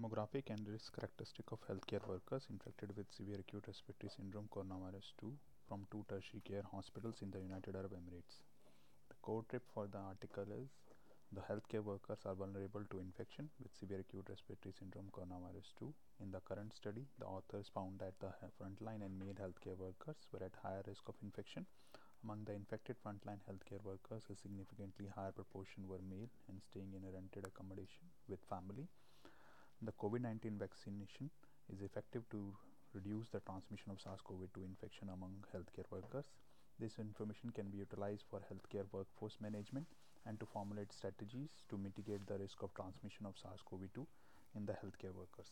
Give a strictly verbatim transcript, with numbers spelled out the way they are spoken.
Demographic and risk characteristic of healthcare workers infected with severe acute respiratory syndrome coronavirus two from two tertiary care hospitals in the United Arab Emirates. The core tip for the article is the healthcare workers are vulnerable to infection with severe acute respiratory syndrome coronavirus two. In the current study, the authors found that the frontline and male healthcare workers were at higher risk of infection. Among the infected frontline healthcare workers, a significantly higher proportion were male and staying in a rented accommodation with family. The COVID nineteen vaccination is effective to reduce the transmission of SARS CoV two infection among healthcare workers. This information can be utilized for healthcare workforce management and to formulate strategies to mitigate the risk of transmission of SARS CoV two in the healthcare workers.